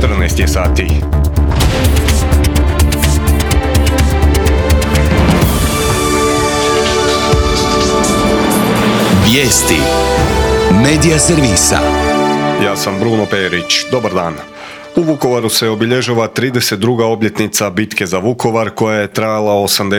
14 je sati. Vijesti Medija servisa. Ja sam Bruno Perić. Dobar dan. U Vukovaru se obilježava 32. obljetnica bitke za Vukovar koja je trajala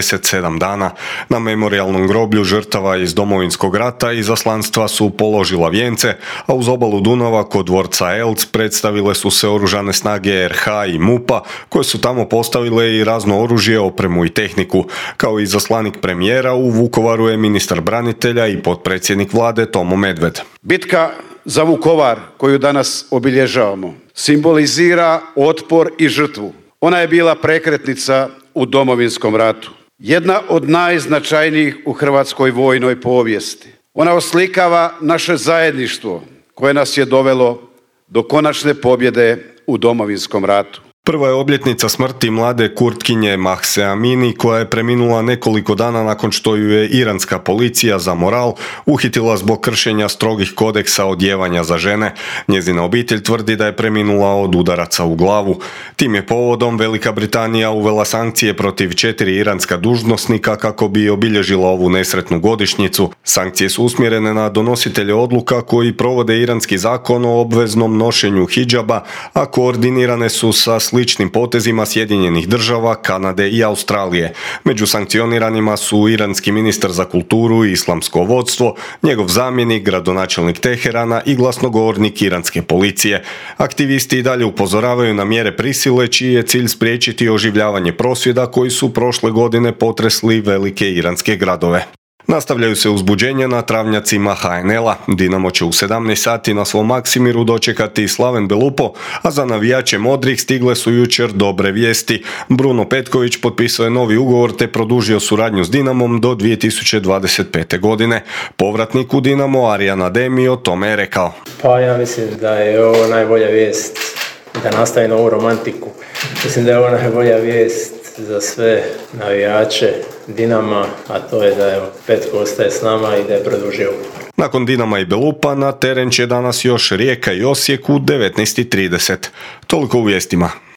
87 dana. Na memorijalnom groblju žrtava iz Domovinskog rata izaslanstva su položila vijence, a uz obalu Dunava kod dvorca Elc predstavile su se oružane snage RH i MUP-a koje su tamo postavile i razno oružje, opremu i tehniku. Kao izaslanik premijera u Vukovaru je ministar branitelja i potpredsjednik vlade Tomo Medved. Bitka za Vukovar koju danas obilježavamo simbolizira otpor i žrtvu. Ona je bila prekretnica u Domovinskom ratu. Jedna od najznačajnijih u hrvatskoj vojnoj povijesti. Ona oslikava naše zajedništvo koje nas je dovelo do konačne pobjede u Domovinskom ratu. Prva je obljetnica smrti mlade Kurtkinje Mahse Amini koja je preminula nekoliko dana nakon što ju je iranska policija za moral uhitila zbog kršenja strogih kodeksa odijevanja za žene. Njezina obitelj tvrdi da je preminula od udaraca u glavu. Tim je povodom Velika Britanija uvela sankcije protiv 4 iranska dužnosnika kako bi obilježila ovu nesretnu godišnjicu. Sankcije su usmjerene na donositelje odluka koji provode iranski zakon o obveznom nošenju hidžaba, a koordinirane su sa sličnim potezima Sjedinjenih država, Kanade i Australije. Među sankcioniranima su iranski ministar za kulturu i islamsko vodstvo, njegov zamjenik, gradonačelnik Teherana i glasnogovornik iranske policije. Aktivisti i dalje upozoravaju na mjere prisile čiji je cilj spriječiti oživljavanje prosvjeda koji su prošle godine potresli velike iranske gradove. Nastavljaju se uzbuđenja na travnjacima HNL-a. Dinamo će u 17 sati na svom Maksimiru dočekati Slaven Belupo, a za navijače modrih stigle su jučer dobre vijesti. Bruno Petković potpisao je novi ugovor te produžio suradnju s Dinamom do 2025. godine. Povratnik u Dinamo Arjan Ademi o tome je rekao. Pa ja mislim da je ovo najbolja vijest da nastavi novu romantiku. Mislim da je ovo najbolja vijest za sve navijače Dinama, a to je da je Petko ostaje s nama i da je produžio ugovor. Nakon Dinama i Belupa na teren će danas još Rijeka i Osijek u 19:30. Toliko u vijestima.